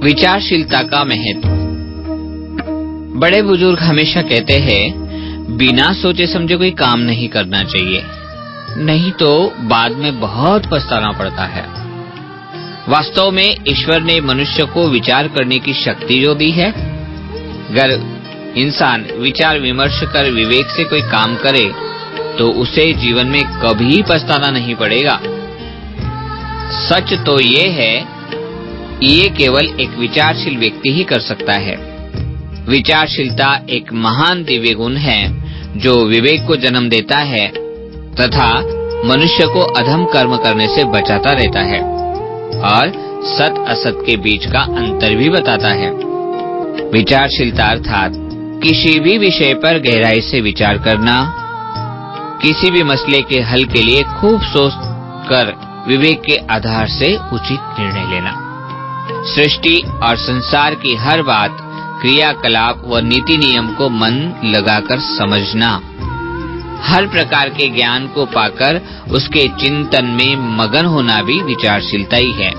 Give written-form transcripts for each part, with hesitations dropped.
विचारशीलता का महत्व। बड़े बुजुर्ग हमेशा कहते हैं, बिना सोचे समझे कोई काम नहीं करना चाहिए, नहीं तो बाद में बहुत पछताना पड़ता है। वास्तव में ईश्वर ने मनुष्य को विचार करने की शक्ति जो दी है, अगर इंसान विचार विमर्श कर विवेक से कोई काम करे तो उसे जीवन में कभी पछताना नहीं पड़ेगा। सच तो ये है, ये केवल एक विचारशील व्यक्ति ही कर सकता है। विचारशीलता एक महान दिव्य गुण है जो विवेक को जन्म देता है तथा मनुष्य को अधम कर्म करने से बचाता रहता है और सत असत के बीच का अंतर भी बताता है। विचारशीलता अर्थात किसी भी विषय पर गहराई से विचार करना, किसी भी मसले के हल के लिए खूब सोच कर विवेक के आधार से उचित निर्णय लेना। सृष्टि और संसार की हर बात, क्रियाकलाप व नीति नियम को मन लगाकर समझना, हर प्रकार के ज्ञान को पाकर उसके चिंतन में मगन होना भी विचारशीलता ही है।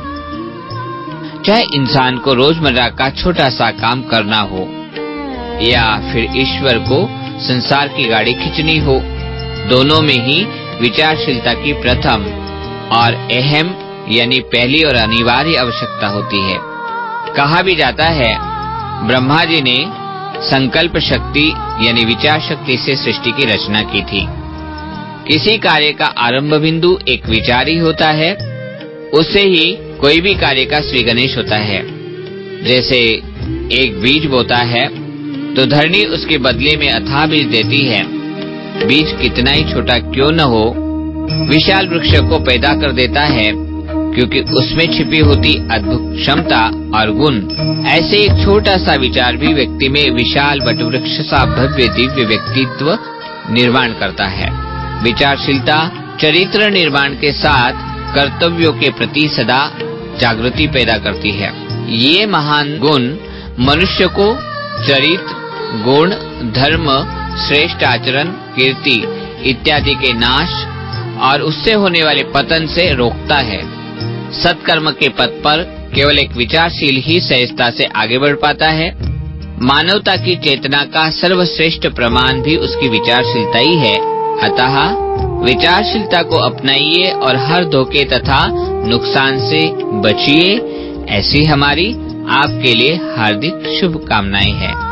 चाहे इंसान को रोजमर्रा का छोटा सा काम करना हो या फिर ईश्वर को संसार की गाड़ी खींचनी हो, दोनों में ही विचारशीलता की प्रथम और अहम यानी पहली और अनिवार्य आवश्यकता होती है। कहा भी जाता है, ब्रह्मा जी ने संकल्प शक्ति यानी विचार शक्ति से सृष्टि की रचना की थी। किसी कार्य का आरंभ बिंदु एक विचार ही होता है, उससे ही कोई भी कार्य का श्री गणेश होता है। जैसे एक बीज बोता है तो धरनी उसके बदले में अथाह बीज देती है। बीज कितना ही छोटा क्यों न हो, विशाल वृक्ष को पैदा कर देता है, क्योंकि उसमें छिपी होती अद्भुत क्षमता और गुण। ऐसे एक छोटा सा विचार भी व्यक्ति में विशाल वटवृक्ष सा भव्य दिव्य व्यक्तित्व निर्माण करता है। विचारशीलता चरित्र निर्माण के साथ कर्तव्यों के प्रति सदा जागृति पैदा करती है। ये महान गुण मनुष्य को चरित्र, गुण, धर्म, श्रेष्ठ आचरण, कीर्ति इत्यादि के नाश और उससे होने वाले पतन से रोकता है। सत्कर्म के पथ पर केवल एक विचारशील ही सहजता से आगे बढ़ पाता है। मानवता की चेतना का सर्वश्रेष्ठ प्रमाण भी उसकी विचारशीलता ही है। अतः विचारशीलता को अपनाइए और हर धोखे तथा नुकसान से बचिए। ऐसी हमारी आपके लिए हार्दिक शुभकामनाएं हैं।